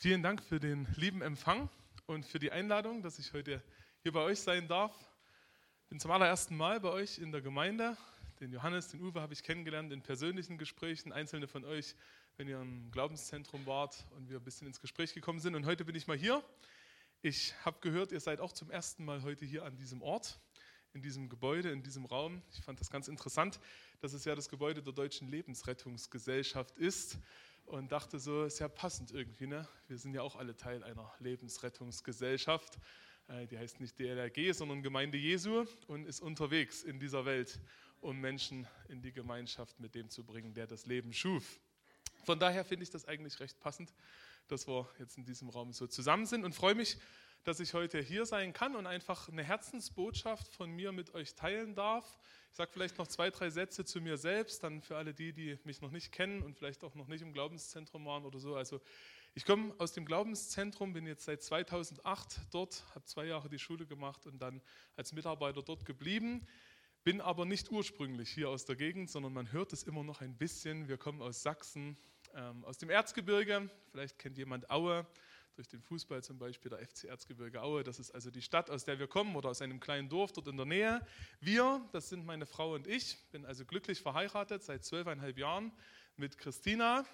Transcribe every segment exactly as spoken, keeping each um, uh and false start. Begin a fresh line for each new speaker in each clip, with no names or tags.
Vielen Dank für den lieben Empfang und für die Einladung, dass ich heute hier bei euch sein darf. Ich bin zum allerersten Mal bei euch in der Gemeinde. Den Johannes, den Uwe habe ich kennengelernt in persönlichen Gesprächen. Einzelne von euch, wenn ihr im Glaubenszentrum wart und wir ein bisschen ins Gespräch gekommen sind. Und heute bin ich mal hier. Ich habe gehört, ihr seid auch zum ersten Mal heute hier an diesem Ort, in diesem Gebäude, in diesem Raum. Ich fand das ganz interessant, dass es ja das Gebäude der Deutschen Lebensrettungsgesellschaft ist. Und dachte so, ist ja passend irgendwie, ne? Wir sind ja auch alle Teil einer Lebensrettungsgesellschaft. Die heißt nicht D L R G, sondern Gemeinde Jesu und ist unterwegs in dieser Welt, um Menschen in die Gemeinschaft mit dem zu bringen, der das Leben schuf. Von daher finde ich das eigentlich recht passend, dass wir jetzt in diesem Raum so zusammen sind und freue mich, dass ich heute hier sein kann und einfach eine Herzensbotschaft von mir mit euch teilen darf. Ich sage vielleicht noch zwei, drei Sätze zu mir selbst, dann für alle die, die mich noch nicht kennen und vielleicht auch noch nicht im Glaubenszentrum waren oder so. Also ich komme aus dem Glaubenszentrum, bin jetzt seit zweitausendacht dort, habe zwei Jahre die Schule gemacht und dann als Mitarbeiter dort geblieben. Bin aber nicht ursprünglich hier aus der Gegend, sondern man hört es immer noch ein bisschen. Wir kommen aus Sachsen, ähm, aus dem Erzgebirge. Vielleicht kennt jemand Aue. Durch den Fußball zum Beispiel, der F C Erzgebirge Aue. Das ist also die Stadt, aus der wir kommen oder aus einem kleinen Dorf dort in der Nähe. Wir, das sind meine Frau und ich, bin also glücklich verheiratet seit zwölfeinhalb Jahren mit Christina.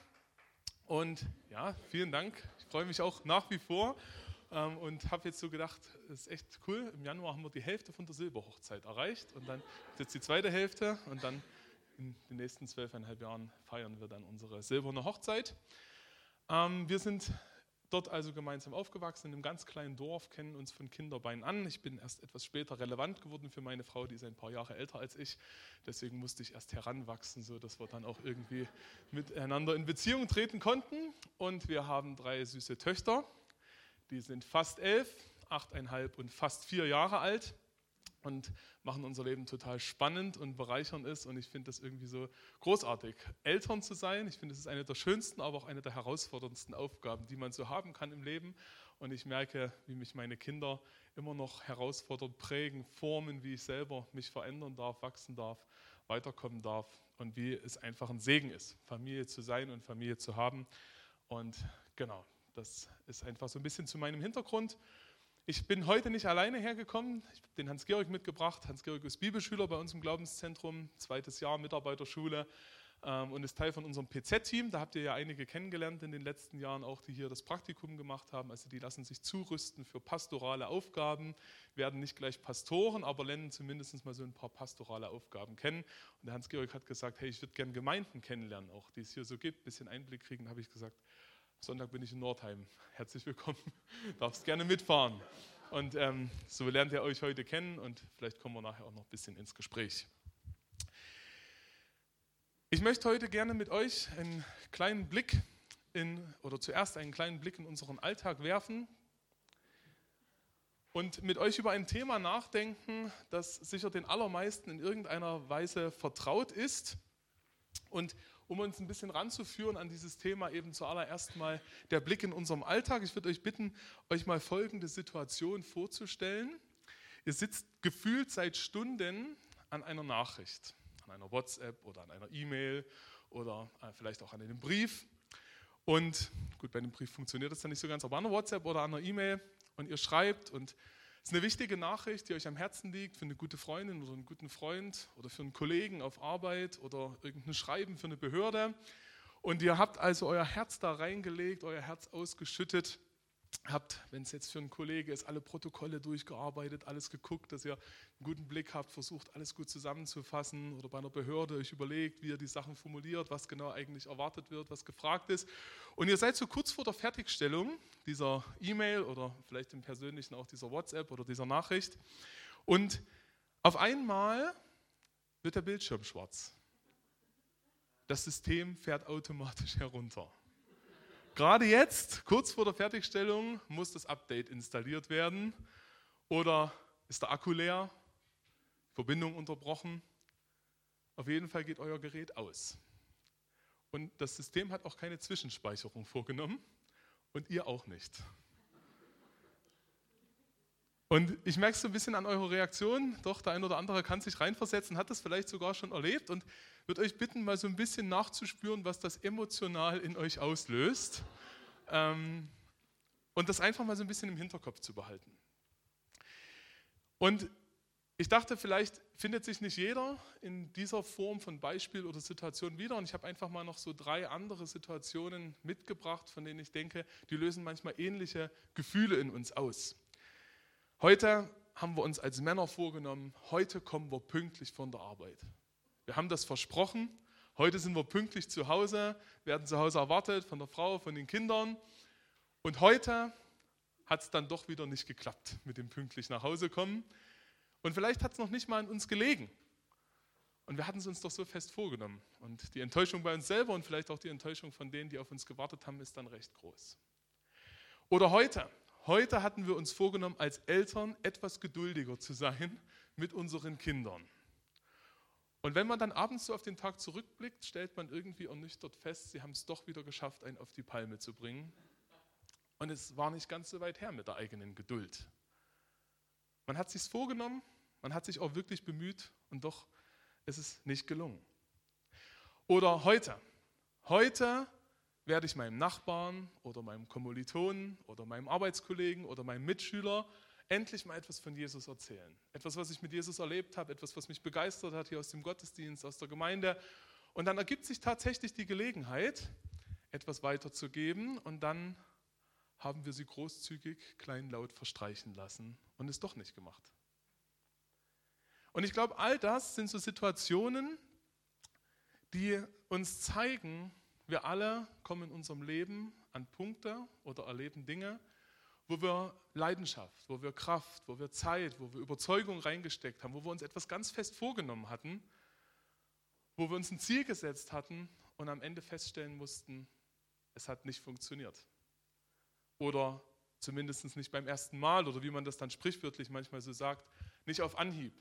Und ja, vielen Dank. Ich freue mich auch nach wie vor ähm, und habe jetzt so gedacht, das ist echt cool. Im Januar haben wir die Hälfte von der Silberhochzeit erreicht und dann ist jetzt die zweite Hälfte und dann in den nächsten zwölfeinhalb Jahren feiern wir dann unsere silberne Hochzeit. Ähm, wir sind dort also gemeinsam aufgewachsen, in einem ganz kleinen Dorf, kennen uns von Kinderbeinen an. Ich bin erst etwas später relevant geworden für meine Frau, die ist ein paar Jahre älter als ich. Deswegen musste ich erst heranwachsen, sodass wir dann auch irgendwie miteinander in Beziehung treten konnten. Und wir haben drei süße Töchter, die sind fast elf, achteinhalb und fast vier Jahre alt. Und machen unser Leben total spannend und bereichern es. Und ich finde das irgendwie so großartig, Eltern zu sein. Ich finde, es ist eine der schönsten, aber auch eine der herausforderndsten Aufgaben, die man so haben kann im Leben. Und ich merke, wie mich meine Kinder immer noch herausfordern, prägen, formen, wie ich selber mich verändern darf, wachsen darf, weiterkommen darf. Und wie es einfach ein Segen ist, Familie zu sein und Familie zu haben. Und genau, das ist einfach so ein bisschen zu meinem Hintergrund. Ich bin heute nicht alleine hergekommen, ich habe den Hans-Georg mitgebracht. Hans-Georg ist Bibelschüler bei uns im Glaubenszentrum, zweites Jahr Mitarbeiterschule ähm, und ist Teil von unserem P Z-Team. Da habt ihr ja einige kennengelernt in den letzten Jahren, auch die hier das Praktikum gemacht haben. Also die lassen sich zurüsten für pastorale Aufgaben, werden nicht gleich Pastoren, aber lernen zumindest mal so ein paar pastorale Aufgaben kennen. Und der Hans-Georg hat gesagt, hey, ich würde gerne Gemeinden kennenlernen, auch die es hier so gibt, ein bisschen Einblick kriegen, habe ich gesagt. Sonntag bin ich in Nordheim. Herzlich willkommen. Darfst gerne mitfahren. Und ähm, so lernt ihr euch heute kennen und vielleicht kommen wir nachher auch noch ein bisschen ins Gespräch. Ich möchte heute gerne mit euch einen kleinen Blick in, oder zuerst einen kleinen Blick in unseren Alltag werfen und mit euch über ein Thema nachdenken, das sicher den allermeisten in irgendeiner Weise vertraut ist. Und um uns ein bisschen ranzuführen an dieses Thema, eben zuallererst mal der Blick in unserem Alltag. Ich würde euch bitten, euch mal folgende Situation vorzustellen. Ihr sitzt gefühlt seit Stunden an einer Nachricht, an einer WhatsApp oder an einer E-Mail oder vielleicht auch an einem Brief. Und gut, bei einem Brief funktioniert das dann nicht so ganz, aber an einer WhatsApp oder an einer E-Mail und ihr schreibt und es ist eine wichtige Nachricht, die euch am Herzen liegt, für eine gute Freundin oder einen guten Freund oder für einen Kollegen auf Arbeit oder irgendein Schreiben für eine Behörde. Und ihr habt also euer Herz da reingelegt, euer Herz ausgeschüttet, habt, wenn es jetzt für einen Kollege ist, alle Protokolle durchgearbeitet, alles geguckt, dass ihr einen guten Blick habt, versucht, alles gut zusammenzufassen oder bei einer Behörde euch überlegt, wie ihr die Sachen formuliert, was genau eigentlich erwartet wird, was gefragt ist. Und ihr seid so kurz vor der Fertigstellung dieser E-Mail oder vielleicht im Persönlichen auch dieser WhatsApp oder dieser Nachricht. Und auf einmal wird der Bildschirm schwarz. Das System fährt automatisch herunter. Gerade jetzt, kurz vor der Fertigstellung, muss das Update installiert werden oder ist der Akku leer, Verbindung unterbrochen. Auf jeden Fall geht euer Gerät aus. Und das System hat auch keine Zwischenspeicherung vorgenommen und ihr auch nicht. Und ich merke es so ein bisschen an eurer Reaktion, doch der ein oder andere kann sich reinversetzen, hat das vielleicht sogar schon erlebt und würde euch bitten, mal so ein bisschen nachzuspüren, was das emotional in euch auslöst. Ähm, Und das einfach mal so ein bisschen im Hinterkopf zu behalten. Und ich dachte, vielleicht findet sich nicht jeder in dieser Form von Beispiel oder Situation wieder. Und ich habe einfach mal noch so drei andere Situationen mitgebracht, von denen ich denke, die lösen manchmal ähnliche Gefühle in uns aus. Heute haben wir uns als Männer vorgenommen, heute kommen wir pünktlich von der Arbeit. Wir haben das versprochen. Heute sind wir pünktlich zu Hause, werden zu Hause erwartet von der Frau, von den Kindern. Und heute hat es dann doch wieder nicht geklappt mit dem pünktlich nach Hause kommen. Und vielleicht hat es noch nicht mal an uns gelegen. Und wir hatten es uns doch so fest vorgenommen. Und die Enttäuschung bei uns selber und vielleicht auch die Enttäuschung von denen, die auf uns gewartet haben, ist dann recht groß. Oder heute. Heute hatten wir uns vorgenommen, als Eltern etwas geduldiger zu sein mit unseren Kindern. Und wenn man dann abends so auf den Tag zurückblickt, stellt man irgendwie ernüchtert fest, sie haben es doch wieder geschafft, einen auf die Palme zu bringen. Und es war nicht ganz so weit her mit der eigenen Geduld. Man hat es sich vorgenommen, man hat sich auch wirklich bemüht und doch ist es nicht gelungen. Oder heute. Heute werde ich meinem Nachbarn oder meinem Kommilitonen oder meinem Arbeitskollegen oder meinem Mitschüler endlich mal etwas von Jesus erzählen. Etwas, was ich mit Jesus erlebt habe, etwas, was mich begeistert hat hier aus dem Gottesdienst, aus der Gemeinde. Und dann ergibt sich tatsächlich die Gelegenheit, etwas weiterzugeben und dann haben wir sie großzügig kleinlaut verstreichen lassen und es doch nicht gemacht. Und ich glaube, all das sind so Situationen, die uns zeigen, wir alle kommen in unserem Leben an Punkte oder erleben Dinge, wo wir Leidenschaft, wo wir Kraft, wo wir Zeit, wo wir Überzeugung reingesteckt haben, wo wir uns etwas ganz fest vorgenommen hatten, wo wir uns ein Ziel gesetzt hatten und am Ende feststellen mussten, es hat nicht funktioniert. Oder zumindest nicht beim ersten Mal oder wie man das dann sprichwörtlich manchmal so sagt, nicht auf Anhieb.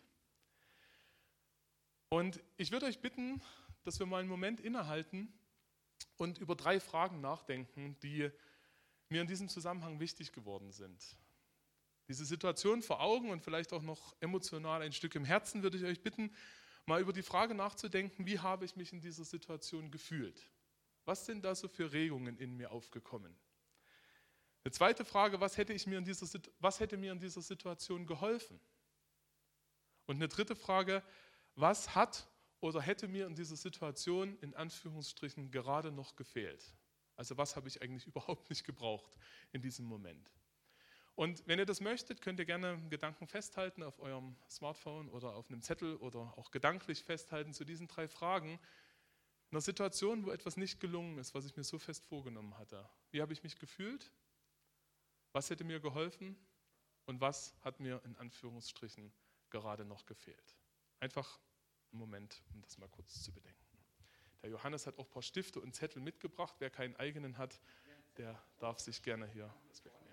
Und ich würde euch bitten, dass wir mal einen Moment innehalten und über drei Fragen nachdenken, die mir in diesem Zusammenhang wichtig geworden sind. Diese Situation vor Augen und vielleicht auch noch emotional ein Stück im Herzen würde ich euch bitten, mal über die Frage nachzudenken, wie habe ich mich in dieser Situation gefühlt? Was sind da so für Regungen in mir aufgekommen? Eine zweite Frage, was hätte, ich mir in dieser, was hätte mir in dieser Situation geholfen? Und eine dritte Frage, was hat oder hätte mir in dieser Situation in Anführungsstrichen gerade noch gefehlt? Also was habe ich eigentlich überhaupt nicht gebraucht in diesem Moment? Und wenn ihr das möchtet, könnt ihr gerne Gedanken festhalten auf eurem Smartphone oder auf einem Zettel oder auch gedanklich festhalten zu diesen drei Fragen. In einer Situation, wo etwas nicht gelungen ist, was ich mir so fest vorgenommen hatte. Wie habe ich mich gefühlt? Was hätte mir geholfen? Und was hat mir in Anführungsstrichen gerade noch gefehlt? Einfach einen Moment, um das mal kurz zu bedenken. Der Johannes hat auch ein paar Stifte und Zettel mitgebracht. Wer keinen eigenen hat, der darf sich gerne hier was wegnehmen.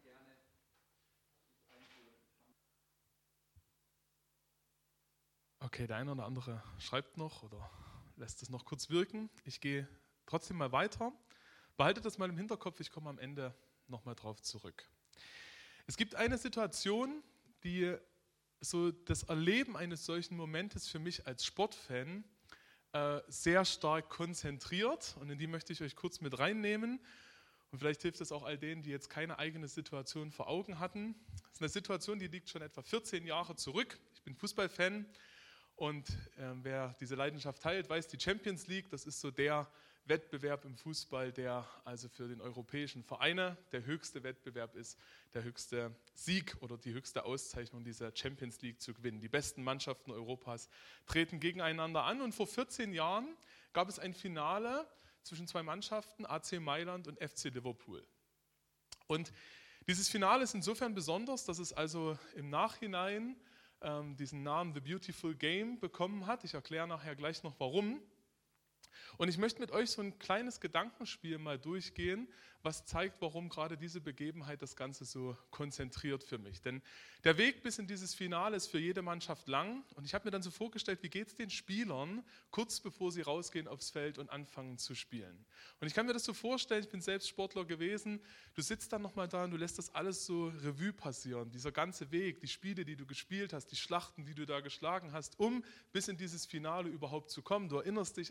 Okay, der eine oder andere schreibt noch oder lässt es noch kurz wirken. Ich gehe trotzdem mal weiter. Behaltet das mal im Hinterkopf, ich komme am Ende nochmal drauf zurück. Es gibt eine Situation, die so das Erleben eines solchen Momentes für mich als Sportfan äh, sehr stark konzentriert und in die möchte ich euch kurz mit reinnehmen und vielleicht hilft es auch all denen, die jetzt keine eigene Situation vor Augen hatten. Das ist eine Situation, die liegt schon etwa vierzehn Jahre zurück. Ich bin Fußballfan und äh, wer diese Leidenschaft teilt, weiß, die Champions League, das ist so der Wettbewerb im Fußball, der also für den europäischen Vereine der höchste Wettbewerb ist, der höchste Sieg oder die höchste Auszeichnung dieser Champions League zu gewinnen. Die besten Mannschaften Europas treten gegeneinander an und vor vierzehn Jahren gab es ein Finale zwischen zwei Mannschaften, A C Mailand und F C Liverpool. Und dieses Finale ist insofern besonders, dass es also im Nachhinein ähm, diesen Namen The Beautiful Game bekommen hat. Ich erkläre nachher gleich noch warum. Und ich möchte mit euch so ein kleines Gedankenspiel mal durchgehen, was zeigt, warum gerade diese Begebenheit das Ganze so konzentriert für mich. Denn der Weg bis in dieses Finale ist für jede Mannschaft lang. Und ich habe mir dann so vorgestellt, wie geht es den Spielern, kurz bevor sie rausgehen aufs Feld und anfangen zu spielen. Und ich kann mir das so vorstellen, ich bin selbst Sportler gewesen, du sitzt dann nochmal da und du lässt das alles so Revue passieren. Dieser ganze Weg, die Spiele, die du gespielt hast, die Schlachten, die du da geschlagen hast, um bis in dieses Finale überhaupt zu kommen. Du erinnerst dich an die ganzen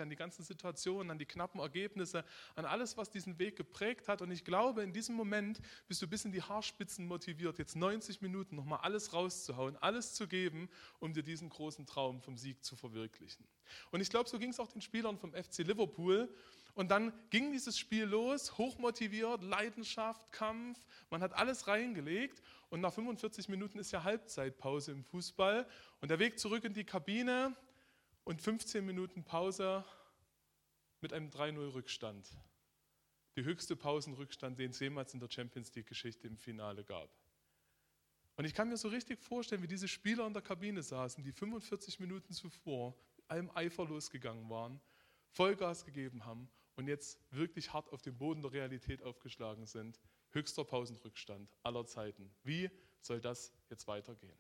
Situationen, an die knappen Ergebnisse, an alles, was diesen Weg geprägt hat. Und ich glaube, in diesem Moment bist du bis in die Haarspitzen motiviert, jetzt neunzig Minuten nochmal alles rauszuhauen, alles zu geben, um dir diesen großen Traum vom Sieg zu verwirklichen. Und ich glaube, so ging es auch den Spielern vom F C Liverpool. Und dann ging dieses Spiel los, hochmotiviert, Leidenschaft, Kampf, man hat alles reingelegt und nach fünfundvierzig Minuten ist ja Halbzeitpause im Fußball und der Weg zurück in die Kabine und fünfzehn Minuten Pause mit einem drei null Rückstand. Die höchste Pausenrückstand, den es jemals in der Champions League-Geschichte im Finale gab. Und ich kann mir so richtig vorstellen, wie diese Spieler in der Kabine saßen, die fünfundvierzig Minuten zuvor mit allem Eifer losgegangen waren, Vollgas gegeben haben und jetzt wirklich hart auf den Boden der Realität aufgeschlagen sind. Höchster Pausenrückstand aller Zeiten. Wie soll das jetzt weitergehen?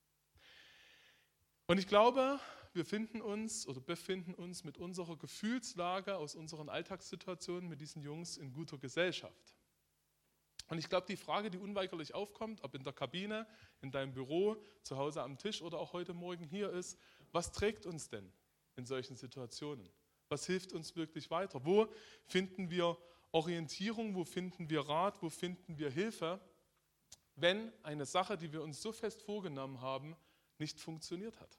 Und ich glaube, wir finden uns oder befinden uns mit unserer Gefühlslage aus unseren Alltagssituationen mit diesen Jungs in guter Gesellschaft. Und ich glaube, die Frage, die unweigerlich aufkommt, ob in der Kabine, in deinem Büro, zu Hause am Tisch oder auch heute Morgen hier ist, was trägt uns denn in solchen Situationen? Was hilft uns wirklich weiter? Wo finden wir Orientierung? Wo finden wir Rat? Wo finden wir Hilfe, wenn eine Sache, die wir uns so fest vorgenommen haben, nicht funktioniert hat?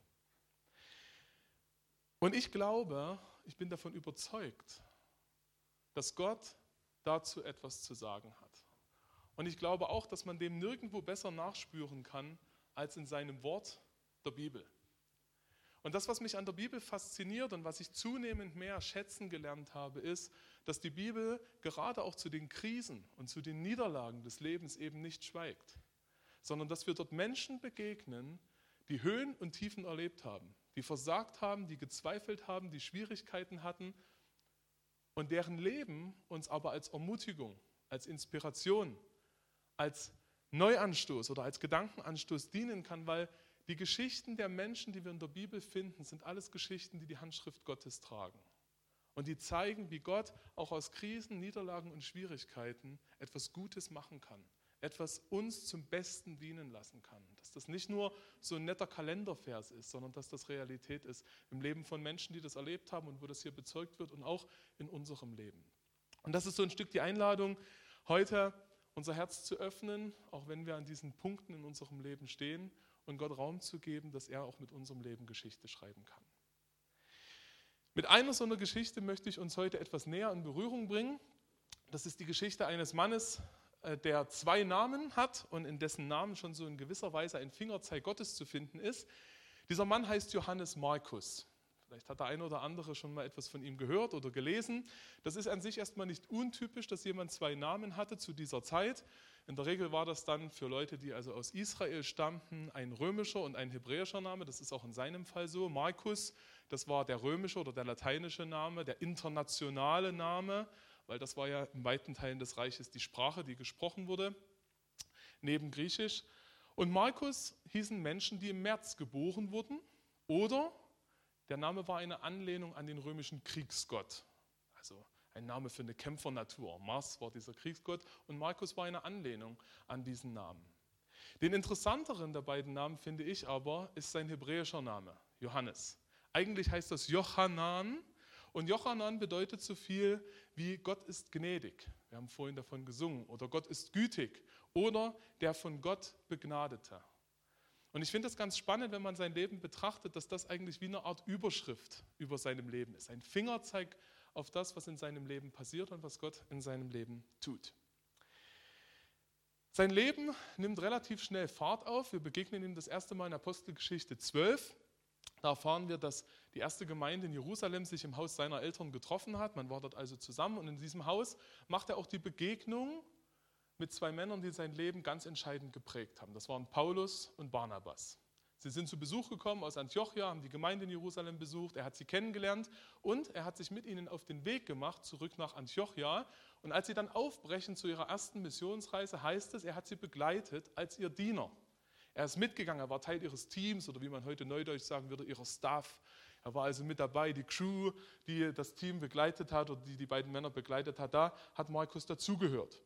Und ich glaube, ich bin davon überzeugt, dass Gott dazu etwas zu sagen hat. Und ich glaube auch, dass man dem nirgendwo besser nachspüren kann, als in seinem Wort, der Bibel. Und das, was mich an der Bibel fasziniert und was ich zunehmend mehr schätzen gelernt habe, ist, dass die Bibel gerade auch zu den Krisen und zu den Niederlagen des Lebens eben nicht schweigt, sondern dass wir dort Menschen begegnen, die Höhen und Tiefen erlebt haben, die versagt haben, die gezweifelt haben, die Schwierigkeiten hatten und deren Leben uns aber als Ermutigung, als Inspiration, als Neuanstoß oder als Gedankenanstoß dienen kann, weil die Geschichten der Menschen, die wir in der Bibel finden, sind alles Geschichten, die die Handschrift Gottes tragen. Und die zeigen, wie Gott auch aus Krisen, Niederlagen und Schwierigkeiten etwas Gutes machen kann. Etwas uns zum Besten dienen lassen kann. Dass das nicht nur so ein netter Kalendervers ist, sondern dass das Realität ist im Leben von Menschen, die das erlebt haben und wo das hier bezeugt wird und auch in unserem Leben. Und das ist so ein Stück die Einladung, heute unser Herz zu öffnen, auch wenn wir an diesen Punkten in unserem Leben stehen, und Gott Raum zu geben, dass er auch mit unserem Leben Geschichte schreiben kann. Mit einer so einer Geschichte möchte ich uns heute etwas näher in Berührung bringen. Das ist die Geschichte eines Mannes, der zwei Namen hat und in dessen Namen schon so in gewisser Weise ein Fingerzeig Gottes zu finden ist. Dieser Mann heißt Johannes Markus. Vielleicht hat der eine oder andere schon mal etwas von ihm gehört oder gelesen. Das ist an sich erstmal nicht untypisch, dass jemand zwei Namen hatte zu dieser Zeit. In der Regel war das dann für Leute, die also aus Israel stammten, ein römischer und ein hebräischer Name. Das ist auch in seinem Fall so. Markus, das war der römische oder der lateinische Name, der internationale Name, weil das war ja in weiten Teilen des Reiches die Sprache, die gesprochen wurde, neben Griechisch. Und Markus hießen Menschen, die im März geboren wurden, oder der Name war eine Anlehnung an den römischen Kriegsgott, also ein Name für eine Kämpfernatur. Mars war dieser Kriegsgott und Markus war eine Anlehnung an diesen Namen. Den interessanteren der beiden Namen, finde ich aber, ist sein hebräischer Name, Johannes. Eigentlich heißt das Jochanan und Jochanan bedeutet so viel wie Gott ist gnädig. Wir haben vorhin davon gesungen. Oder Gott ist gütig oder der von Gott Begnadete. Und ich finde es ganz spannend, wenn man sein Leben betrachtet, dass das eigentlich wie eine Art Überschrift über seinem Leben ist. Ein Fingerzeig auf das, was in seinem Leben passiert und was Gott in seinem Leben tut. Sein Leben nimmt relativ schnell Fahrt auf. Wir begegnen ihm das erste Mal in Apostelgeschichte zwölf. Da erfahren wir, dass die erste Gemeinde in Jerusalem sich im Haus seiner Eltern getroffen hat. Man war dort also zusammen und in diesem Haus macht er auch die Begegnung mit zwei Männern, die sein Leben ganz entscheidend geprägt haben. Das waren Paulus und Barnabas. Sie sind zu Besuch gekommen aus Antiochia, haben die Gemeinde in Jerusalem besucht, er hat sie kennengelernt und er hat sich mit ihnen auf den Weg gemacht, zurück nach Antiochia. Und als sie dann aufbrechen zu ihrer ersten Missionsreise, heißt es, er hat sie begleitet als ihr Diener. Er ist mitgegangen, er war Teil ihres Teams oder wie man heute neudeutsch sagen würde, ihrer Staff. Er war also mit dabei, die Crew, die das Team begleitet hat oder die die beiden Männer begleitet hat, da hat Markus dazugehört.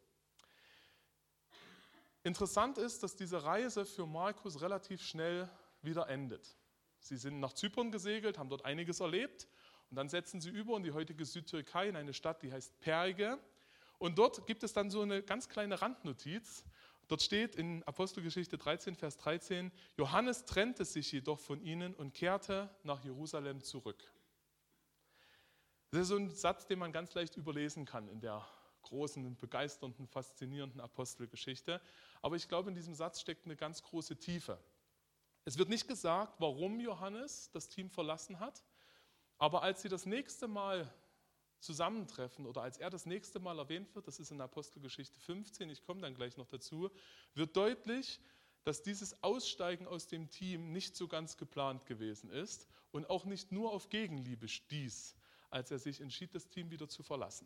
Interessant ist, dass diese Reise für Markus relativ schnell wieder endet. Sie sind nach Zypern gesegelt, haben dort einiges erlebt Und dann setzen sie über in die heutige Südtürkei, in eine Stadt, die heißt Perge. Und dort gibt es dann so eine ganz kleine Randnotiz. Dort steht in Apostelgeschichte dreizehn, Vers dreizehn, Johannes trennte sich jedoch von ihnen und kehrte nach Jerusalem zurück. Das ist so ein Satz, den man ganz leicht überlesen kann in der großen, begeisternden, faszinierenden Apostelgeschichte. Aber ich glaube, in diesem Satz steckt eine ganz große Tiefe. Es wird nicht gesagt, warum Johannes das Team verlassen hat, aber als sie das nächste Mal zusammentreffen oder als er das nächste Mal erwähnt wird, das ist in Apostelgeschichte fünfzehn, ich komme dann gleich noch dazu, wird deutlich, dass dieses Aussteigen aus dem Team nicht so ganz geplant gewesen ist und auch nicht nur auf Gegenliebe stieß, als er sich entschied, das Team wieder zu verlassen.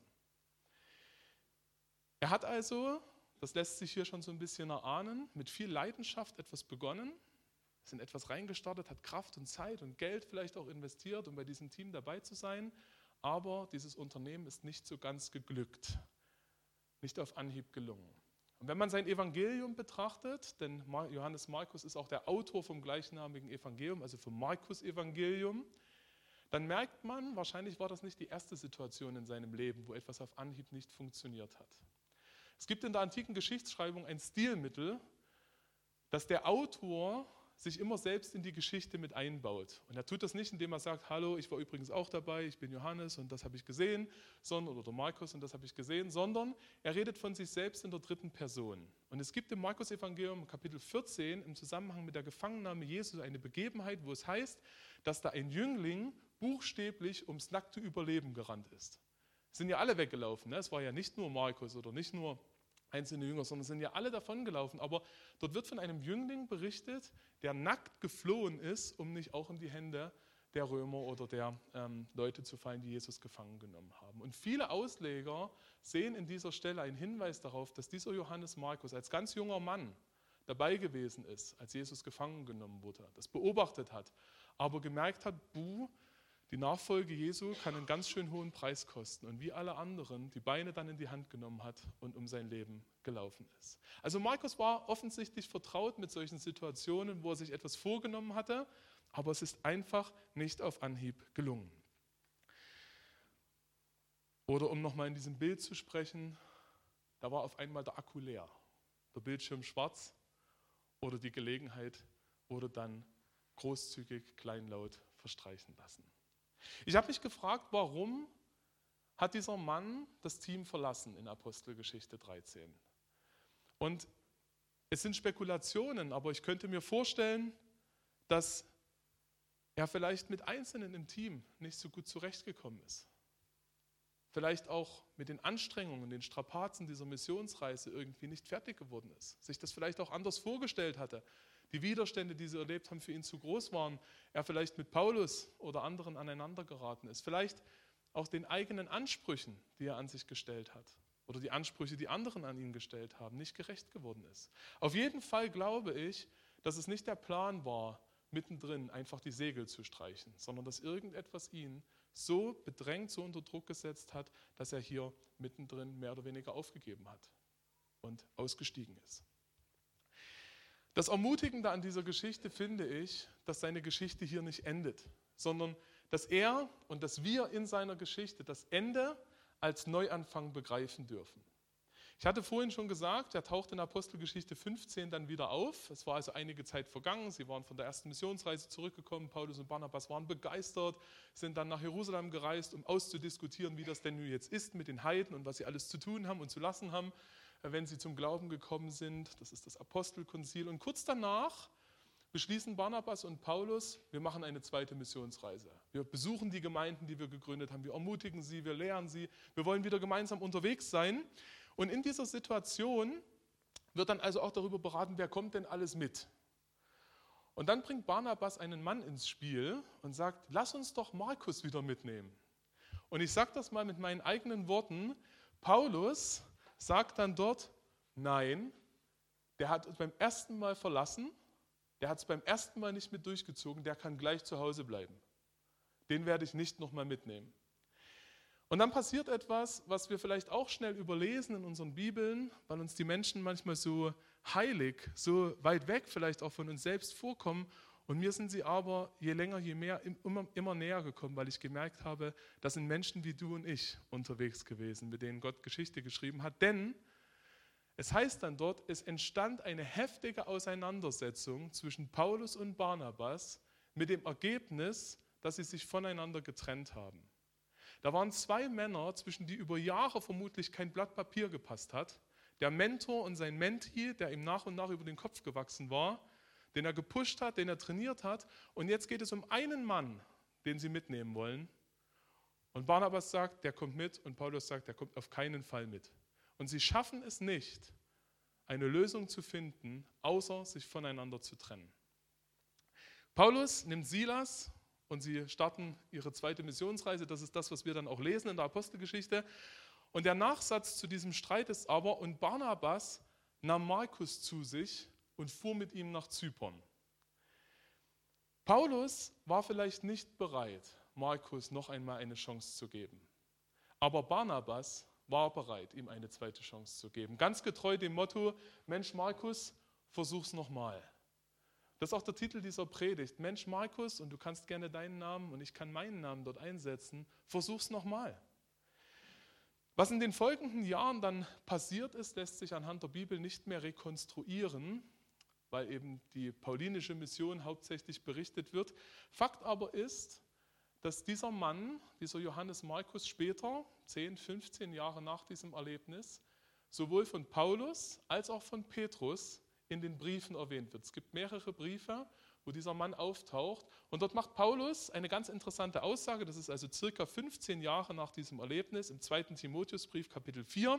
Er hat also, das lässt sich hier schon so ein bisschen erahnen, mit viel Leidenschaft etwas begonnen, ist in etwas reingestartet, hat Kraft und Zeit und Geld vielleicht auch investiert, um bei diesem Team dabei zu sein, aber dieses Unternehmen ist nicht so ganz geglückt, nicht auf Anhieb gelungen. Und wenn man sein Evangelium betrachtet, denn Johannes Markus ist auch der Autor vom gleichnamigen Evangelium, also vom Markus-Evangelium, dann merkt man, wahrscheinlich war das nicht die erste Situation in seinem Leben, wo etwas auf Anhieb nicht funktioniert hat. Es gibt in der antiken Geschichtsschreibung ein Stilmittel, dass der Autor sich immer selbst in die Geschichte mit einbaut. Und er tut das nicht, indem er sagt, hallo, ich war übrigens auch dabei, ich bin Johannes und das habe ich gesehen, sondern, oder Markus und das habe ich gesehen, sondern er redet von sich selbst in der dritten Person. Und es gibt im Markus-Evangelium Kapitel vierzehn im Zusammenhang mit der Gefangennahme Jesu eine Begebenheit, wo es heißt, dass da ein Jüngling buchstäblich ums nackte Überleben gerannt ist. Es sind ja alle weggelaufen, ne? Es war ja nicht nur Markus oder nicht nur einzelne Jünger, sondern es sind ja alle davon gelaufen. Aber dort wird von einem Jüngling berichtet, der nackt geflohen ist, um nicht auch in die Hände der Römer oder der ähm, Leute zu fallen, die Jesus gefangen genommen haben. Und viele Ausleger sehen in dieser Stelle einen Hinweis darauf, dass dieser Johannes Markus als ganz junger Mann dabei gewesen ist, als Jesus gefangen genommen wurde, das beobachtet hat, aber gemerkt hat, buh, die Nachfolge Jesu kann einen ganz schön hohen Preis kosten und wie alle anderen die Beine dann in die Hand genommen hat und um sein Leben gelaufen ist. Also Markus war offensichtlich vertraut mit solchen Situationen, wo er sich etwas vorgenommen hatte, aber es ist einfach nicht auf Anhieb gelungen. Oder um nochmal in diesem Bild zu sprechen, da war auf einmal der Akku leer, der Bildschirm schwarz oder die Gelegenheit wurde dann großzügig kleinlaut verstreichen lassen. Ich habe mich gefragt, warum hat dieser Mann das Team verlassen in Apostelgeschichte dreizehn? Und es sind Spekulationen, aber ich könnte mir vorstellen, dass er vielleicht mit Einzelnen im Team nicht so gut zurechtgekommen ist. Vielleicht auch mit den Anstrengungen, den Strapazen dieser Missionsreise irgendwie nicht fertig geworden ist, sich das vielleicht auch anders vorgestellt hatte. Die Widerstände, die sie erlebt haben, für ihn zu groß waren. Er vielleicht mit Paulus oder anderen aneinander geraten ist. Vielleicht auch den eigenen Ansprüchen, die er an sich gestellt hat. Oder die Ansprüche, die anderen an ihn gestellt haben, nicht gerecht geworden ist. Auf jeden Fall glaube ich, dass es nicht der Plan war, mittendrin einfach die Segel zu streichen, sondern dass irgendetwas ihn so bedrängt, so unter Druck gesetzt hat, dass er hier mittendrin mehr oder weniger aufgegeben hat und ausgestiegen ist. Das Ermutigende an dieser Geschichte finde ich, dass seine Geschichte hier nicht endet, sondern dass er und dass wir in seiner Geschichte das Ende als Neuanfang begreifen dürfen. Ich hatte vorhin schon gesagt, er taucht in Apostelgeschichte fünfzehn dann wieder auf. Es war also einige Zeit vergangen, sie waren von der ersten Missionsreise zurückgekommen, Paulus und Barnabas waren begeistert, sind dann nach Jerusalem gereist, um auszudiskutieren, wie das denn nun jetzt ist mit den Heiden und was sie alles zu tun haben und zu lassen haben, wenn sie zum Glauben gekommen sind. Das ist das Apostelkonzil. Und kurz danach beschließen Barnabas und Paulus, wir machen eine zweite Missionsreise. Wir besuchen die Gemeinden, die wir gegründet haben. Wir ermutigen sie, wir lehren sie. Wir wollen wieder gemeinsam unterwegs sein. Und in dieser Situation wird dann also auch darüber beraten, wer kommt denn alles mit. Und dann bringt Barnabas einen Mann ins Spiel und sagt, lass uns doch Markus wieder mitnehmen. Und ich sage das mal mit meinen eigenen Worten, Paulus sagt dann dort, nein, der hat uns beim ersten Mal verlassen, der hat es beim ersten Mal nicht mit durchgezogen, der kann gleich zu Hause bleiben. Den werde ich nicht nochmal mitnehmen. Und dann passiert etwas, was wir vielleicht auch schnell überlesen in unseren Bibeln, weil uns die Menschen manchmal so heilig, so weit weg vielleicht auch von uns selbst vorkommen Und mir sind sie aber je länger, je mehr immer, immer näher gekommen, weil ich gemerkt habe, das sind Menschen wie du und ich unterwegs gewesen, mit denen Gott Geschichte geschrieben hat. Denn es heißt dann dort, es entstand eine heftige Auseinandersetzung zwischen Paulus und Barnabas mit dem Ergebnis, dass sie sich voneinander getrennt haben. Da waren zwei Männer, zwischen die über Jahre vermutlich kein Blatt Papier gepasst hat. Der Mentor und sein Mentee, der ihm nach und nach über den Kopf gewachsen war, den er gepusht hat, den er trainiert hat. Und jetzt geht es um einen Mann, den sie mitnehmen wollen. Und Barnabas sagt, der kommt mit, und Paulus sagt, der kommt auf keinen Fall mit. Und sie schaffen es nicht, eine Lösung zu finden, außer sich voneinander zu trennen. Paulus nimmt Silas und sie starten ihre zweite Missionsreise. Das ist das, was wir dann auch lesen in der Apostelgeschichte. Und der Nachsatz zu diesem Streit ist aber, und Barnabas nahm Markus zu sich und fuhr mit ihm nach Zypern. Paulus war vielleicht nicht bereit, Markus noch einmal eine Chance zu geben. Aber Barnabas war bereit, ihm eine zweite Chance zu geben. Ganz getreu dem Motto, Mensch Markus, versuch's nochmal. Das ist auch der Titel dieser Predigt. Mensch Markus, und du kannst gerne deinen Namen und ich kann meinen Namen dort einsetzen, versuch's nochmal. Was in den folgenden Jahren dann passiert ist, lässt sich anhand der Bibel nicht mehr rekonstruieren, weil eben die paulinische Mission hauptsächlich berichtet wird. Fakt aber ist, dass dieser Mann, dieser Johannes Markus später, zehn, fünfzehn Jahre nach diesem Erlebnis, sowohl von Paulus als auch von Petrus in den Briefen erwähnt wird. Es gibt mehrere Briefe, wo dieser Mann auftaucht. Und dort macht Paulus eine ganz interessante Aussage, das ist also circa fünfzehn Jahre nach diesem Erlebnis, im zweiten Timotheusbrief, Kapitel vier.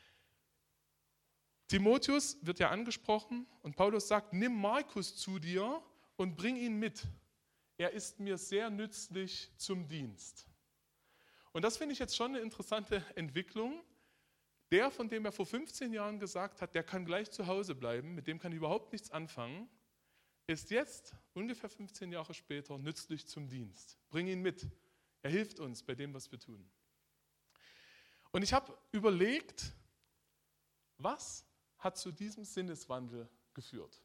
Timotheus wird ja angesprochen und Paulus sagt, nimm Markus zu dir und bring ihn mit. Er ist mir sehr nützlich zum Dienst. Und das finde ich jetzt schon eine interessante Entwicklung. Der, von dem er vor fünfzehn Jahren gesagt hat, der kann gleich zu Hause bleiben, mit dem kann ich überhaupt nichts anfangen, ist jetzt, ungefähr fünfzehn Jahre später, nützlich zum Dienst. Bring ihn mit. Er hilft uns bei dem, was wir tun. Und ich habe überlegt, was hat zu diesem Sinneswandel geführt?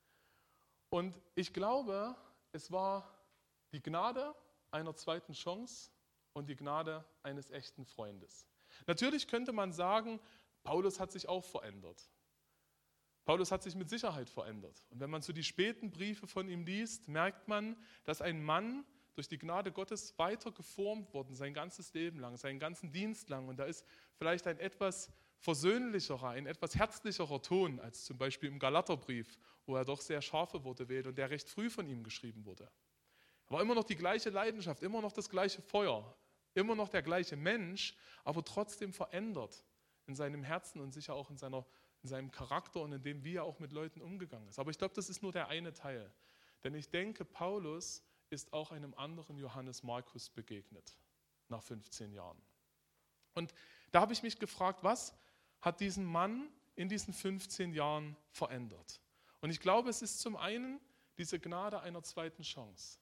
Und ich glaube, es war die Gnade einer zweiten Chance und die Gnade eines echten Freundes. Natürlich könnte man sagen, Paulus hat sich auch verändert. Paulus hat sich mit Sicherheit verändert. Und wenn man so die späten Briefe von ihm liest, merkt man, dass ein Mann durch die Gnade Gottes weiter geformt worden, sein ganzes Leben lang, seinen ganzen Dienst lang. Und da ist vielleicht ein etwas versöhnlicherer, ein etwas herzlicherer Ton als zum Beispiel im Galaterbrief, wo er doch sehr scharfe Worte wählt und der recht früh von ihm geschrieben wurde. Aber immer noch die gleiche Leidenschaft, immer noch das gleiche Feuer, immer noch der gleiche Mensch, aber trotzdem verändert in seinem Herzen und sicher auch in, seiner, in seinem Charakter und in dem, wie er auch mit Leuten umgegangen ist. Aber ich glaube, das ist nur der eine Teil. Denn ich denke, Paulus ist auch einem anderen Johannes Markus begegnet, nach fünfzehn Jahren. Und da habe ich mich gefragt, was hat diesen Mann in diesen fünfzehn Jahren verändert? Und ich glaube, es ist zum einen diese Gnade einer zweiten Chance.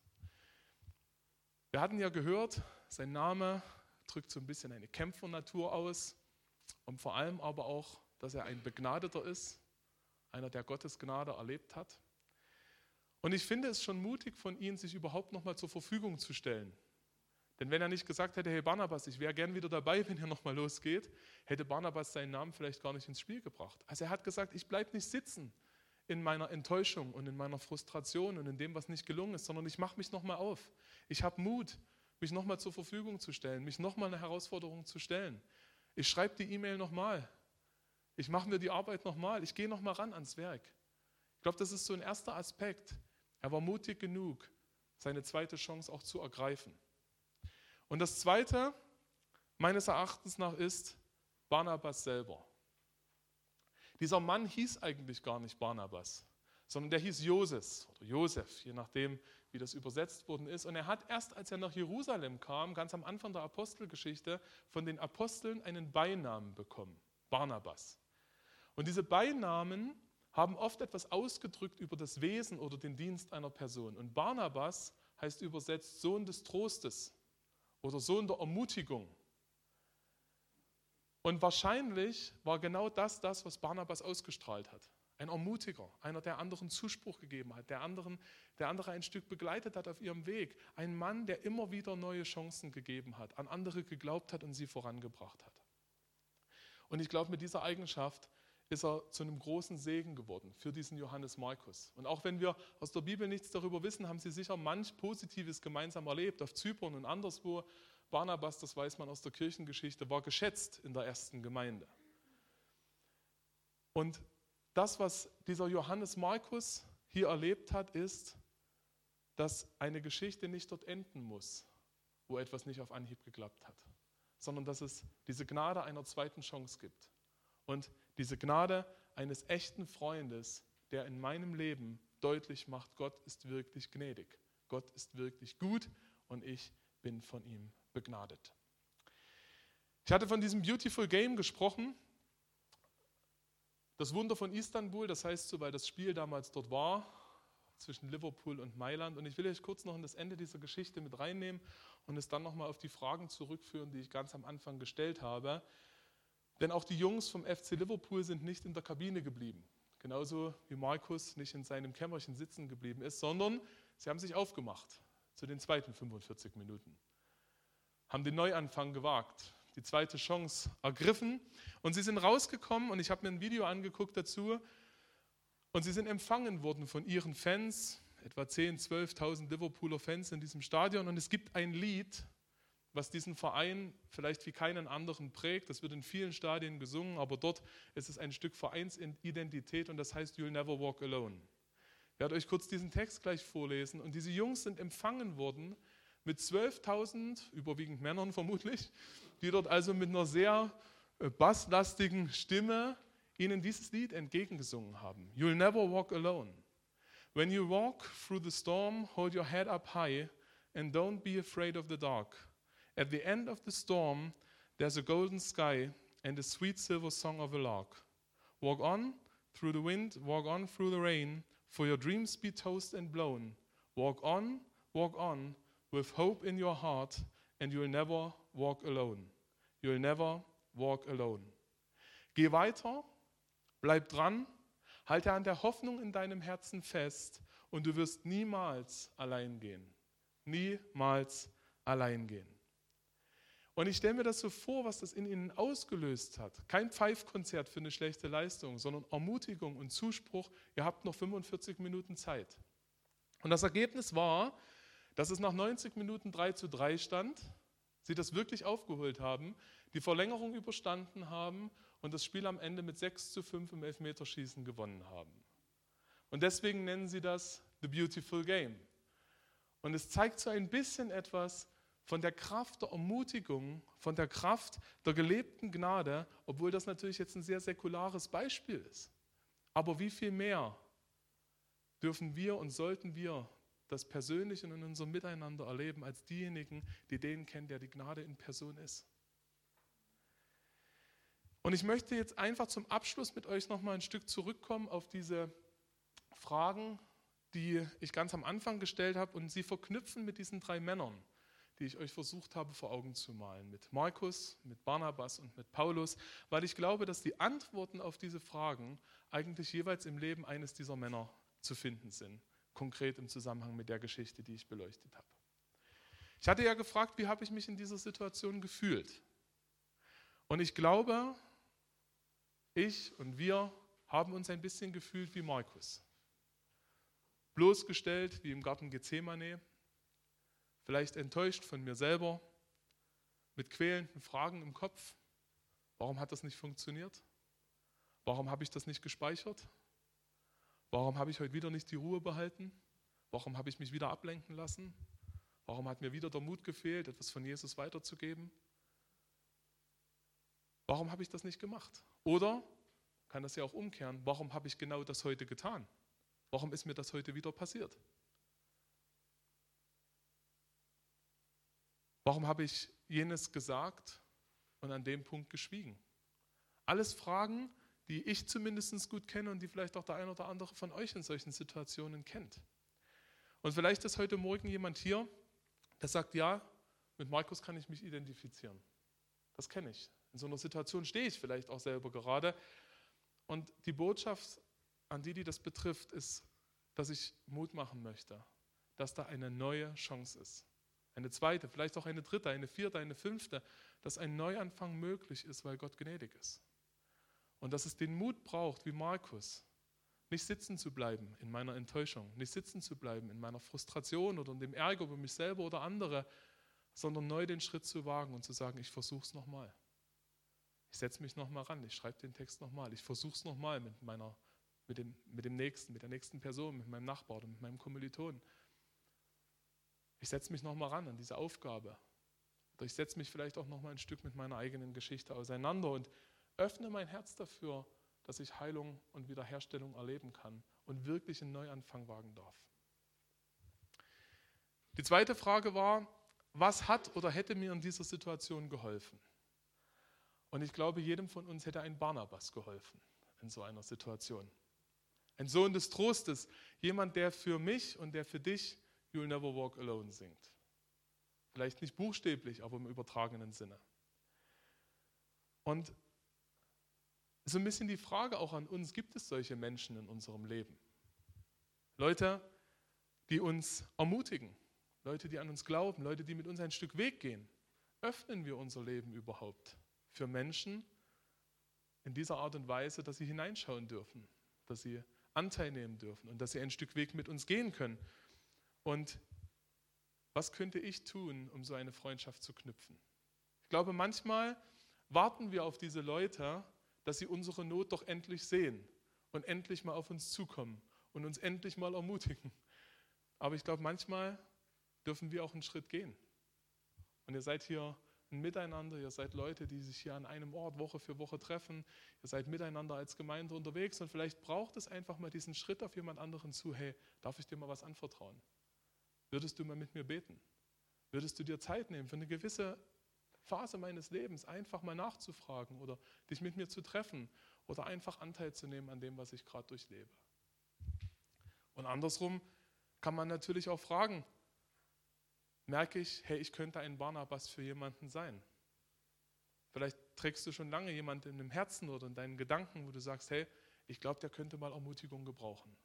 Wir hatten ja gehört, sein Name drückt so ein bisschen eine Kämpfernatur aus und vor allem aber auch, dass er ein Begnadeter ist, einer, der Gottes Gnade erlebt hat. Und ich finde es schon mutig von ihm, sich überhaupt nochmal zur Verfügung zu stellen. Denn wenn er nicht gesagt hätte, hey Barnabas, ich wäre gern wieder dabei, wenn ihr nochmal losgeht, hätte Barnabas seinen Namen vielleicht gar nicht ins Spiel gebracht. Also er hat gesagt, ich bleibe nicht sitzen in meiner Enttäuschung und in meiner Frustration und in dem, was nicht gelungen ist, sondern ich mache mich nochmal auf. Ich habe Mut, mich nochmal zur Verfügung zu stellen, mich nochmal eine Herausforderung zu stellen. Ich schreibe die E-Mail nochmal. Ich mache mir die Arbeit nochmal. Ich gehe nochmal ran ans Werk. Ich glaube, das ist so ein erster Aspekt. Er war mutig genug, seine zweite Chance auch zu ergreifen. Und das Zweite, meines Erachtens nach, ist Barnabas selber. Dieser Mann hieß eigentlich gar nicht Barnabas, sondern der hieß Joses oder Josef, je nachdem, wie das übersetzt worden ist. Und er hat erst, als er nach Jerusalem kam, ganz am Anfang der Apostelgeschichte, von den Aposteln einen Beinamen bekommen, Barnabas. Und diese Beinamen haben oft etwas ausgedrückt über das Wesen oder den Dienst einer Person. Und Barnabas heißt übersetzt Sohn des Trostes oder Sohn der Ermutigung. Und wahrscheinlich war genau das das, was Barnabas ausgestrahlt hat. Ein Ermutiger, einer, der anderen Zuspruch gegeben hat, der anderen, der andere ein Stück begleitet hat auf ihrem Weg. Ein Mann, der immer wieder neue Chancen gegeben hat, an andere geglaubt hat und sie vorangebracht hat. Und ich glaube, mit dieser Eigenschaft ist er zu einem großen Segen geworden für diesen Johannes Markus. Und auch wenn wir aus der Bibel nichts darüber wissen, haben sie sicher manch Positives gemeinsam erlebt, auf Zypern und anderswo. Barnabas, das weiß man aus der Kirchengeschichte, war geschätzt in der ersten Gemeinde. Und das, was dieser Johannes Markus hier erlebt hat, ist, dass eine Geschichte nicht dort enden muss, wo etwas nicht auf Anhieb geklappt hat, sondern dass es diese Gnade einer zweiten Chance gibt. Und diese Gnade eines echten Freundes, der in meinem Leben deutlich macht, Gott ist wirklich gnädig, Gott ist wirklich gut und ich bin von ihm begnadet. Ich hatte von diesem Beautiful Game gesprochen, das Wunder von Istanbul, das heißt so, weil das Spiel damals dort war, zwischen Liverpool und Mailand. Und ich will euch kurz noch in das Ende dieser Geschichte mit reinnehmen und es dann nochmal auf die Fragen zurückführen, die ich ganz am Anfang gestellt habe. Denn auch die Jungs vom F C Liverpool sind nicht in der Kabine geblieben. Genauso wie Markus nicht in seinem Kämmerchen sitzen geblieben ist, sondern sie haben sich aufgemacht zu den zweiten fünfundvierzig Minuten. Haben den Neuanfang gewagt, die zweite Chance ergriffen und sie sind rausgekommen und ich habe mir ein Video angeguckt dazu und sie sind empfangen worden von ihren Fans, etwa zehntausend, zwölftausend Liverpooler Fans in diesem Stadion und es gibt ein Lied, was diesen Verein vielleicht wie keinen anderen prägt. Das wird in vielen Stadien gesungen, aber dort ist es ein Stück Vereinsidentität und das heißt You'll Never Walk Alone. Ich werde euch kurz diesen Text gleich vorlesen und diese Jungs sind empfangen worden mit zwölftausend, überwiegend Männern vermutlich, die dort also mit einer sehr basslastigen Stimme ihnen dieses Lied entgegengesungen haben. You'll never walk alone. When you walk through the storm, hold your head up high and don't be afraid of the dark. At the end of the storm, there's a golden sky and a sweet silver song of a lark. Walk on through the wind, walk on through the rain, for your dreams be tossed and blown. Walk on, walk on, with hope in your heart, and you'll never walk alone. You'll never walk alone. Geh weiter, bleib dran, halte an der Hoffnung in deinem Herzen fest und du wirst niemals allein gehen. Niemals allein gehen. Und ich stelle mir das so vor, was das in ihnen ausgelöst hat. Kein Pfeifkonzert für eine schlechte Leistung, sondern Ermutigung und Zuspruch, ihr habt noch fünfundvierzig Minuten Zeit. Und das Ergebnis war, dass es nach neunzig Minuten drei zu drei stand, sie das wirklich aufgeholt haben, die Verlängerung überstanden haben und das Spiel am Ende mit sechs zu fünf im Elfmeterschießen gewonnen haben. Und deswegen nennen sie das The Beautiful Game. Und es zeigt so ein bisschen etwas von der Kraft der Ermutigung, von der Kraft der gelebten Gnade, obwohl das natürlich jetzt ein sehr säkulares Beispiel ist. Aber wie viel mehr dürfen wir und sollten wir das persönlich und in unserem Miteinander erleben, als diejenigen, die den kennen, der die Gnade in Person ist. Und ich möchte jetzt einfach zum Abschluss mit euch nochmal ein Stück zurückkommen auf diese Fragen, die ich ganz am Anfang gestellt habe und sie verknüpfen mit diesen drei Männern, die ich euch versucht habe vor Augen zu malen, mit Markus, mit Barnabas und mit Paulus, weil ich glaube, dass die Antworten auf diese Fragen eigentlich jeweils im Leben eines dieser Männer zu finden sind, konkret im Zusammenhang mit der Geschichte, die ich beleuchtet habe. Ich hatte ja gefragt, wie habe ich mich in dieser Situation gefühlt? Und ich glaube, ich und wir haben uns ein bisschen gefühlt wie Markus. Bloßgestellt wie im Garten Gethsemane, vielleicht enttäuscht von mir selber, mit quälenden Fragen im Kopf. Warum hat das nicht funktioniert? Warum habe ich das nicht gespeichert? Warum habe ich heute wieder nicht die Ruhe behalten? Warum habe ich mich wieder ablenken lassen? Warum hat mir wieder der Mut gefehlt, etwas von Jesus weiterzugeben? Warum habe ich das nicht gemacht? Oder, kann das ja auch umkehren, warum habe ich genau das heute getan? Warum ist mir das heute wieder passiert? Warum habe ich jenes gesagt und an dem Punkt geschwiegen? Alles Fragen, die ich zumindest gut kenne und die vielleicht auch der ein oder andere von euch in solchen Situationen kennt. Und vielleicht ist heute Morgen jemand hier, der sagt, ja, mit Markus kann ich mich identifizieren. Das kenne ich. In so einer Situation stehe ich vielleicht auch selber gerade. Und die Botschaft an die, die das betrifft, ist, dass ich Mut machen möchte, dass da eine neue Chance ist. Eine zweite, vielleicht auch eine dritte, eine vierte, eine fünfte, dass ein Neuanfang möglich ist, weil Gott gnädig ist. Und dass es den Mut braucht, wie Markus, nicht sitzen zu bleiben in meiner Enttäuschung, nicht sitzen zu bleiben in meiner Frustration oder in dem Ärger über mich selber oder andere, sondern neu den Schritt zu wagen und zu sagen, ich versuche es nochmal. Ich setze mich nochmal ran, ich schreibe den Text nochmal, ich versuche es nochmal mit meiner, mit dem, mit dem Nächsten, mit der nächsten Person, mit meinem Nachbar oder mit meinem Kommiliton. Ich setze mich nochmal ran an diese Aufgabe. Oder ich setze mich vielleicht auch nochmal ein Stück mit meiner eigenen Geschichte auseinander und öffne mein Herz dafür, dass ich Heilung und Wiederherstellung erleben kann und wirklich einen Neuanfang wagen darf. Die zweite Frage war, was hat oder hätte mir in dieser Situation geholfen? Und ich glaube, jedem von uns hätte ein Barnabas geholfen in so einer Situation. Ein Sohn des Trostes, jemand, der für mich und der für dich You'll Never Walk Alone singt. Vielleicht nicht buchstäblich, aber im übertragenen Sinne. Und so ein bisschen die Frage auch an uns, gibt es solche Menschen in unserem Leben? Leute, die uns ermutigen, Leute, die an uns glauben, Leute, die mit uns ein Stück Weg gehen. Öffnen wir unser Leben überhaupt für Menschen in dieser Art und Weise, dass sie hineinschauen dürfen, dass sie Anteil nehmen dürfen und dass sie ein Stück Weg mit uns gehen können? Und was könnte ich tun, um so eine Freundschaft zu knüpfen? Ich glaube, manchmal warten wir auf diese Leute, dass sie unsere Not doch endlich sehen und endlich mal auf uns zukommen und uns endlich mal ermutigen. Aber ich glaube, manchmal dürfen wir auch einen Schritt gehen. Und ihr seid hier ein Miteinander, ihr seid Leute, die sich hier an einem Ort Woche für Woche treffen, ihr seid miteinander als Gemeinde unterwegs und vielleicht braucht es einfach mal diesen Schritt auf jemand anderen zu, hey, darf ich dir mal was anvertrauen? Würdest du mal mit mir beten? Würdest du dir Zeit nehmen für eine gewisse Phase meines Lebens, einfach mal nachzufragen oder dich mit mir zu treffen oder einfach Anteil zu nehmen an dem, was ich gerade durchlebe? Und andersrum kann man natürlich auch fragen, merke ich, hey, ich könnte ein Barnabas für jemanden sein. Vielleicht trägst du schon lange jemanden in dem Herzen oder in deinen Gedanken, wo du sagst, hey, ich glaube, der könnte mal Ermutigung gebrauchen.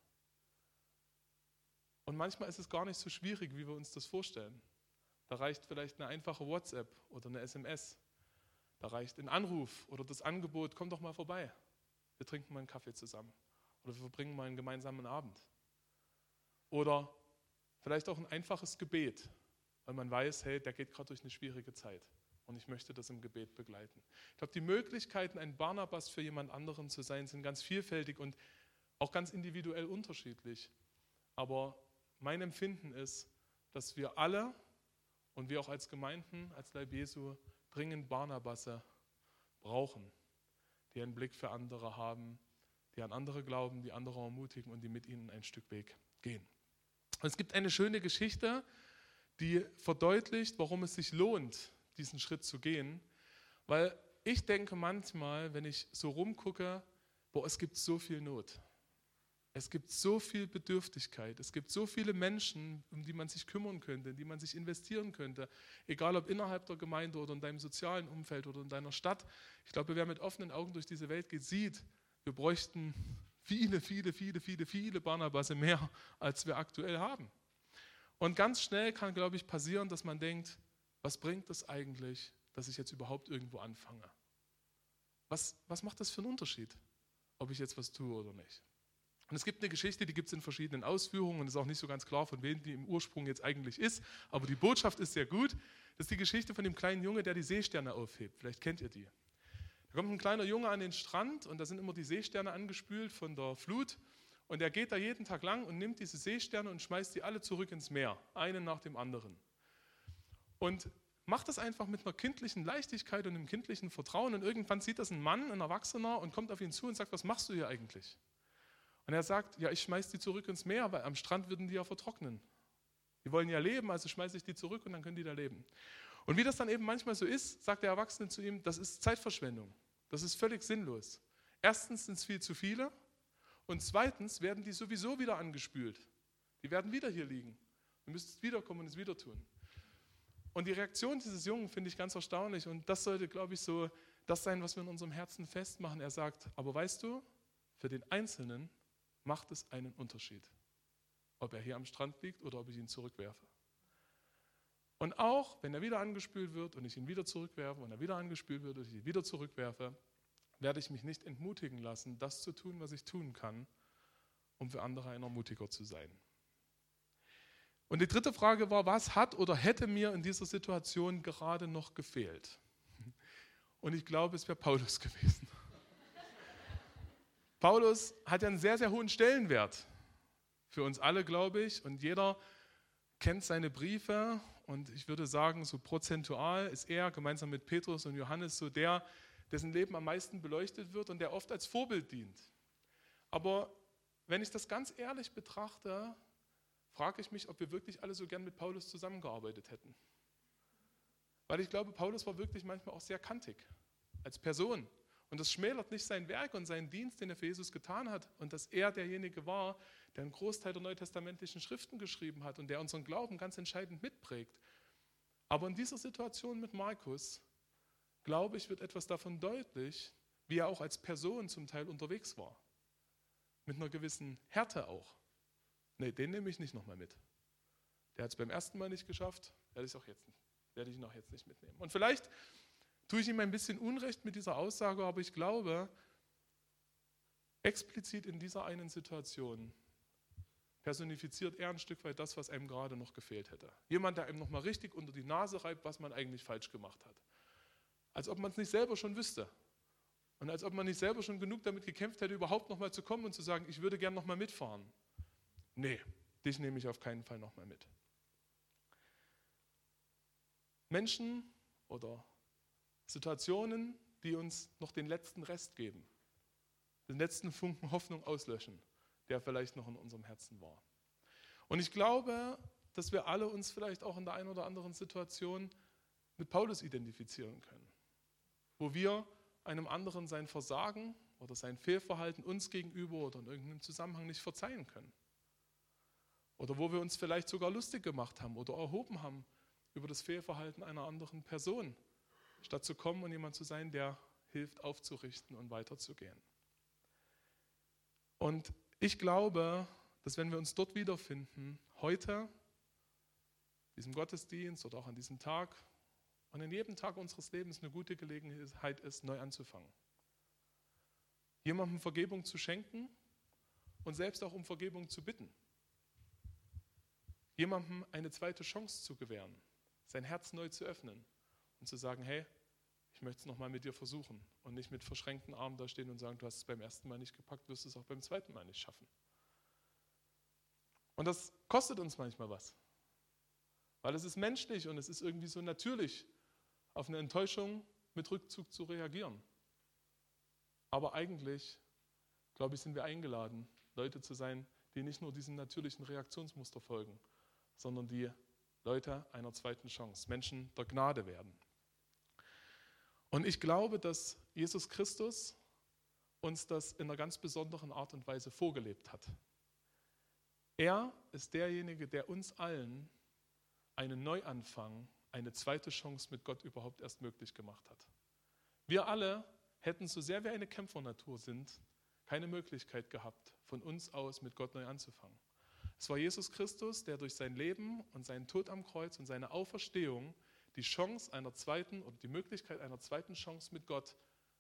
Und manchmal ist es gar nicht so schwierig, wie wir uns das vorstellen. Da reicht vielleicht eine einfache WhatsApp oder eine S M S. Da reicht ein Anruf oder das Angebot, komm doch mal vorbei. Wir trinken mal einen Kaffee zusammen. Oder wir verbringen mal einen gemeinsamen Abend. Oder vielleicht auch ein einfaches Gebet, weil man weiß, hey, der geht gerade durch eine schwierige Zeit und ich möchte das im Gebet begleiten. Ich glaube, die Möglichkeiten, ein Barnabas für jemand anderen zu sein, sind ganz vielfältig und auch ganz individuell unterschiedlich. Aber mein Empfinden ist, dass wir alle und wir auch als Gemeinden, als Leib Jesu, dringend Barnabasse brauchen, die einen Blick für andere haben, die an andere glauben, die andere ermutigen und die mit ihnen ein Stück Weg gehen. Und es gibt eine schöne Geschichte, die verdeutlicht, warum es sich lohnt, diesen Schritt zu gehen. Weil ich denke manchmal, wenn ich so rumgucke, boah, es gibt so viel Not. Es gibt so viel Bedürftigkeit. Es gibt so viele Menschen, um die man sich kümmern könnte, in die man sich investieren könnte. Egal ob innerhalb der Gemeinde oder in deinem sozialen Umfeld oder in deiner Stadt. Ich glaube, wer mit offenen Augen durch diese Welt geht, sieht, wir bräuchten viele, viele, viele, viele, viele Barnabasse mehr, als wir aktuell haben. Und ganz schnell kann, glaube ich, passieren, dass man denkt, was bringt es eigentlich, dass ich jetzt überhaupt irgendwo anfange? Was, was macht das für einen Unterschied, ob ich jetzt was tue oder nicht? Und es gibt eine Geschichte, die gibt es in verschiedenen Ausführungen und es ist auch nicht so ganz klar, von wem die im Ursprung jetzt eigentlich ist, aber die Botschaft ist sehr gut. Das ist die Geschichte von dem kleinen Junge, der die Seesterne aufhebt. Vielleicht kennt ihr die. Da kommt ein kleiner Junge an den Strand und da sind immer die Seesterne angespült von der Flut und er geht da jeden Tag lang und nimmt diese Seesterne und schmeißt die alle zurück ins Meer, einen nach dem anderen. Und macht das einfach mit einer kindlichen Leichtigkeit und einem kindlichen Vertrauen und irgendwann sieht das ein Mann, ein Erwachsener und kommt auf ihn zu und sagt, was machst du hier eigentlich? Und er sagt, ja, ich schmeiß die zurück ins Meer, weil am Strand würden die ja vertrocknen. Die wollen ja leben, also schmeiße ich die zurück und dann können die da leben. Und wie das dann eben manchmal so ist, sagt der Erwachsene zu ihm, das ist Zeitverschwendung. Das ist völlig sinnlos. Erstens sind es viel zu viele und zweitens werden die sowieso wieder angespült. Die werden wieder hier liegen. Du müsstest wiederkommen und es wieder tun. Und die Reaktion dieses Jungen finde ich ganz erstaunlich und das sollte, glaube ich, so das sein, was wir in unserem Herzen festmachen. Er sagt, aber weißt du, für den Einzelnen macht es einen Unterschied, ob er hier am Strand liegt oder ob ich ihn zurückwerfe. Und auch, wenn er wieder angespült wird und ich ihn wieder zurückwerfe und er wieder angespült wird und ich ihn wieder zurückwerfe, werde ich mich nicht entmutigen lassen, das zu tun, was ich tun kann, um für andere ein Ermutiger zu sein. Und die dritte Frage war, was hat oder hätte mir in dieser Situation gerade noch gefehlt? Und ich glaube, es wäre Paulus gewesen. Paulus hat ja einen sehr, sehr hohen Stellenwert für uns alle, glaube ich. Und jeder kennt seine Briefe. Und ich würde sagen, so prozentual ist er gemeinsam mit Petrus und Johannes so der, dessen Leben am meisten beleuchtet wird und der oft als Vorbild dient. Aber wenn ich das ganz ehrlich betrachte, frage ich mich, ob wir wirklich alle so gern mit Paulus zusammengearbeitet hätten. Weil ich glaube, Paulus war wirklich manchmal auch sehr kantig als Person. Und das schmälert nicht sein Werk und seinen Dienst, den er für Jesus getan hat. Und dass er derjenige war, der einen Großteil der neutestamentlichen Schriften geschrieben hat und der unseren Glauben ganz entscheidend mitprägt. Aber in dieser Situation mit Markus, glaube ich, wird etwas davon deutlich, wie er auch als Person zum Teil unterwegs war. Mit einer gewissen Härte auch. Nee, den nehme ich nicht nochmal mit. Der hat es beim ersten Mal nicht geschafft, werde ich, auch jetzt, werde ich ihn auch jetzt nicht mitnehmen. Und vielleicht tue ich ihm ein bisschen Unrecht mit dieser Aussage, aber ich glaube, explizit in dieser einen Situation personifiziert er ein Stück weit das, was einem gerade noch gefehlt hätte. Jemand, der einem nochmal richtig unter die Nase reibt, was man eigentlich falsch gemacht hat. Als ob man es nicht selber schon wüsste. Und als ob man nicht selber schon genug damit gekämpft hätte, überhaupt nochmal zu kommen und zu sagen, ich würde gern nochmal mitfahren. Nee, dich nehme ich auf keinen Fall nochmal mit. Menschen oder Situationen, die uns noch den letzten Rest geben, den letzten Funken Hoffnung auslöschen, der vielleicht noch in unserem Herzen war. Und ich glaube, dass wir alle uns vielleicht auch in der einen oder anderen Situation mit Paulus identifizieren können, wo wir einem anderen sein Versagen oder sein Fehlverhalten uns gegenüber oder in irgendeinem Zusammenhang nicht verzeihen können. Oder wo wir uns vielleicht sogar lustig gemacht haben oder erhoben haben über das Fehlverhalten einer anderen Person, statt zu kommen und jemand zu sein, der hilft aufzurichten und weiterzugehen. Und ich glaube, dass wenn wir uns dort wiederfinden, heute, diesem Gottesdienst oder auch an diesem Tag und in jedem Tag unseres Lebens eine gute Gelegenheit ist, neu anzufangen. Jemandem Vergebung zu schenken und selbst auch um Vergebung zu bitten. Jemandem eine zweite Chance zu gewähren, sein Herz neu zu öffnen und zu sagen, hey, ich möchte es nochmal mit dir versuchen und nicht mit verschränkten Armen da stehen und sagen, du hast es beim ersten Mal nicht gepackt, wirst es auch beim zweiten Mal nicht schaffen. Und das kostet uns manchmal was, weil es ist menschlich und es ist irgendwie so natürlich, auf eine Enttäuschung mit Rückzug zu reagieren. Aber eigentlich, glaube ich, sind wir eingeladen, Leute zu sein, die nicht nur diesem natürlichen Reaktionsmuster folgen, sondern die Leute einer zweiten Chance, Menschen der Gnade werden. Und ich glaube, dass Jesus Christus uns das in einer ganz besonderen Art und Weise vorgelebt hat. Er ist derjenige, der uns allen einen Neuanfang, eine zweite Chance mit Gott überhaupt erst möglich gemacht hat. Wir alle hätten, so sehr wir eine Kämpfernatur sind, keine Möglichkeit gehabt, von uns aus mit Gott neu anzufangen. Es war Jesus Christus, der durch sein Leben und seinen Tod am Kreuz und seine Auferstehung die Chance einer zweiten oder die Möglichkeit einer zweiten Chance mit Gott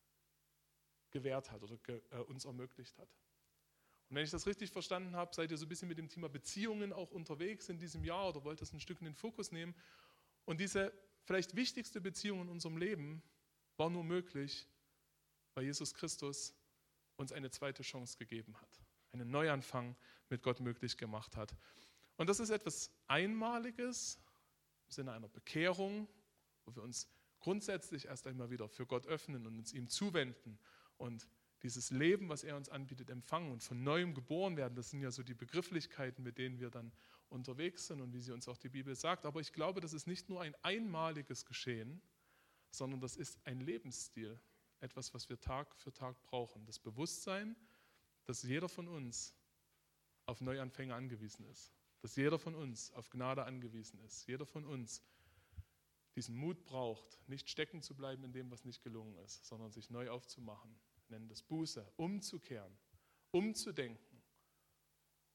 gewährt hat oder ge, äh, uns ermöglicht hat. Und wenn ich das richtig verstanden habe, seid ihr so ein bisschen mit dem Thema Beziehungen auch unterwegs in diesem Jahr oder wollt das ein Stück in den Fokus nehmen. Und diese vielleicht wichtigste Beziehung in unserem Leben war nur möglich, weil Jesus Christus uns eine zweite Chance gegeben hat, einen Neuanfang mit Gott möglich gemacht hat. Und das ist etwas Einmaliges im Sinne einer Bekehrung, wo wir uns grundsätzlich erst einmal wieder für Gott öffnen und uns ihm zuwenden und dieses Leben, was er uns anbietet, empfangen und von Neuem geboren werden. Das sind ja so die Begrifflichkeiten, mit denen wir dann unterwegs sind und wie sie uns auch die Bibel sagt. Aber ich glaube, das ist nicht nur ein einmaliges Geschehen, sondern das ist ein Lebensstil, etwas, was wir Tag für Tag brauchen. Das Bewusstsein, dass jeder von uns auf Neuanfänge angewiesen ist, dass jeder von uns auf Gnade angewiesen ist, jeder von uns diesen Mut braucht, nicht stecken zu bleiben in dem, was nicht gelungen ist, sondern sich neu aufzumachen. Wir nennen das Buße, umzukehren, umzudenken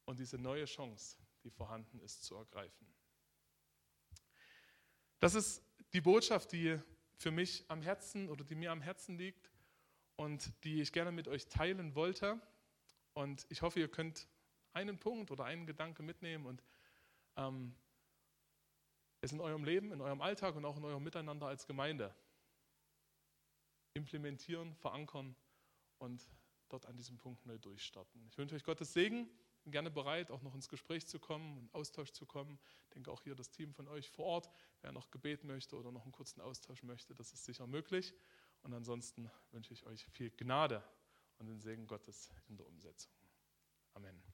und diese neue Chance, die vorhanden ist, zu ergreifen. Das ist die Botschaft, die für mich am Herzen oder die mir am Herzen liegt und die ich gerne mit euch teilen wollte. Und ich hoffe, ihr könnt einen Punkt oder einen Gedanke mitnehmen und ähm, es in eurem Leben, in eurem Alltag und auch in eurem Miteinander als Gemeinde implementieren, verankern und dort an diesem Punkt neu durchstarten. Ich wünsche euch Gottes Segen. Bin gerne bereit, auch noch ins Gespräch zu kommen, in Austausch zu kommen. Ich denke auch hier das Team von euch vor Ort, wer noch Gebet möchte oder noch einen kurzen Austausch möchte, das ist sicher möglich. Und ansonsten wünsche ich euch viel Gnade und den Segen Gottes in der Umsetzung. Amen.